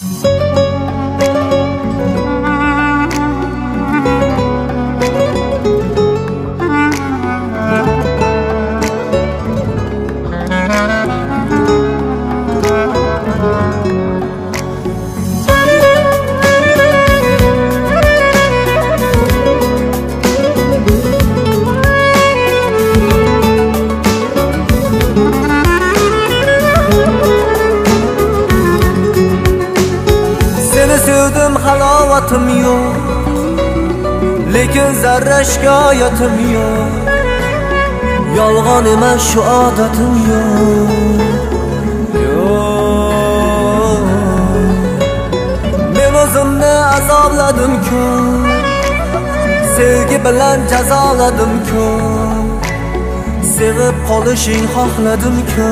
Seni sevdim halovatim yo'q, lekin zarra shikoyatim yo'q. Yolg'on emas shu odatim yo'q. Men o'zimni azobladim-ku, sevgi bilan jazoladim-ku, sevib qolishing xohladim-ku.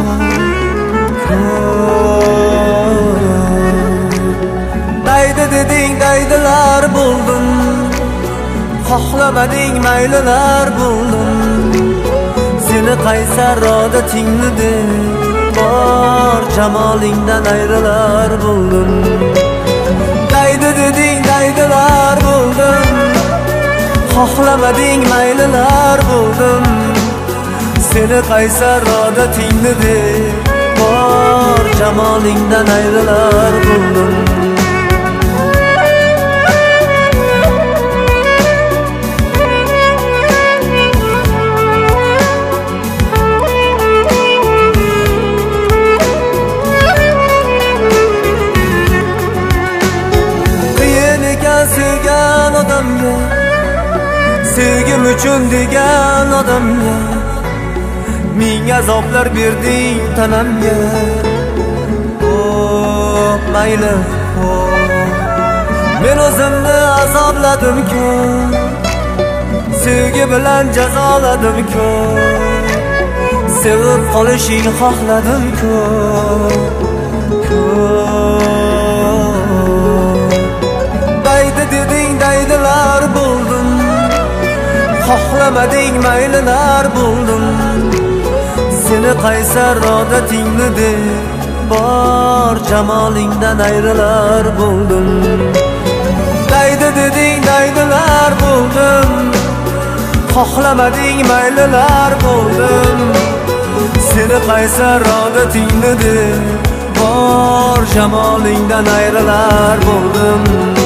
Daydi deding daydilar buldum, xohlamading maylilar buldum. Seni qaysar odatingni deb bor jamolingdan ayrilar buldum. Daydi deding daydilar buldum, xohlamading maylilar buldum. Seni qaysar odatingni deb bor jamolingdan ayrilar buldum. Sevgan odamga, sevgim uchun degan odamga ming azoblar berding tanamga. Oh mayli, men o'zimni azobladim-ku, sevgi bilan jazoladim-ku, sevib qolishing xohladim-ku. Daydi deding daydilar buldum, xohlamading maylilar buldum. Seni qaysar odatingni deb bor jamolingdan ayrilar buldum. Daydi deding daydilar buldum, xohlamading maylilar buldum. Seni qaysar odatingni deb bor jamolingdan ayrilar buldum.